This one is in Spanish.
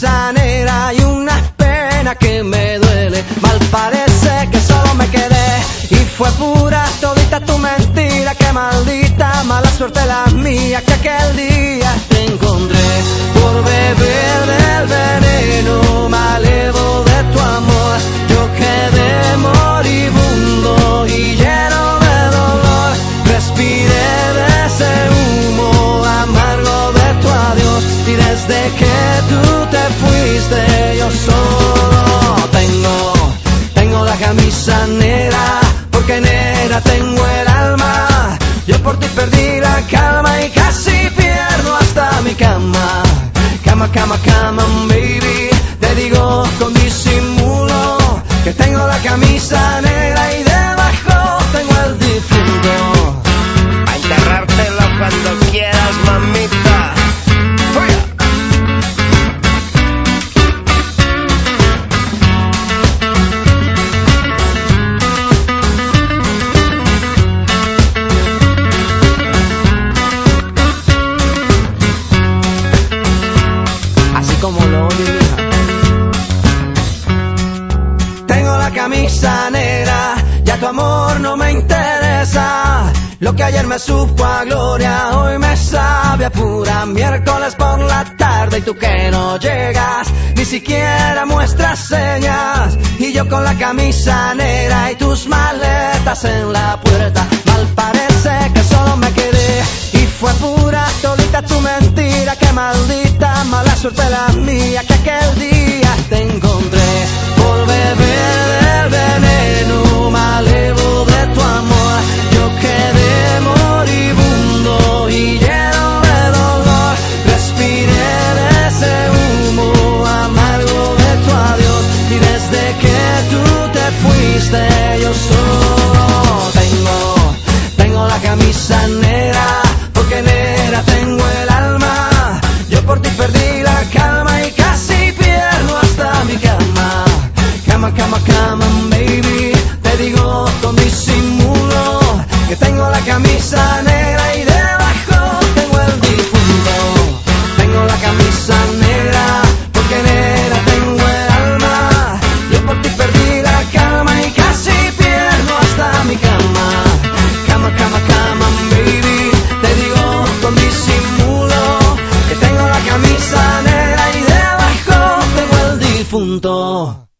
camisa negra y una pena que me duele. Mal parece que solo me quedé y fue pura todita tu mentira. Que maldita mala suerte la mía que aquel día te encontré por beber del veneno malevo de tu amor. Yo quedé moribundo y lleno de dolor. Respiré de ese humo amargo de tu adiós y desde que tú te fuiste yo solo tengo la camisa negra, porque negra tengo el alma. Yo por ti perdí la calma y casi pierdo hasta mi cama. Cama, cama, cama, baby, te digo con disimulo que tengo la camisa negra y debajo tengo el difunto. A enterrártelo cuando quieras, mamita. ¡Fuera! Así como lo oye, hija. Tengo la camisa negra, ya tu amor no me interesa. Lo que ayer me supo a gloria, hoy me sabe a pura. Miércoles por la tarde y tú que no llegas, ni siquiera muestras señas. Y yo con la camisa negra y tus maletas en la puerta. Mal parece que solo me quedé y fue pura todita tu mentira. Que maldita mala suerte la mía que aquel día te encontré por beber del veneno malevo de tu amor. Yo quedé moribundo y lleno de dolor. Respiré de ese humo amargo de tu adiós y desde que tú te fuiste yo solo tengo la camisa negra, porque negra tengo el alma. Yo por ti perdí la calma y casi pierdo hasta mi cama. Cama, cama, cama, baby, te digo con disimulo que tengo la camisa negra y debajo tengo el difunto. Tengo la camisa negra, porque negra tengo el alma. Yo por ti perdí la calma y casi pierdo hasta mi cama. Cama, cama, cama, baby, te digo con disimulo que tengo la camisa negra y debajo tengo el difunto.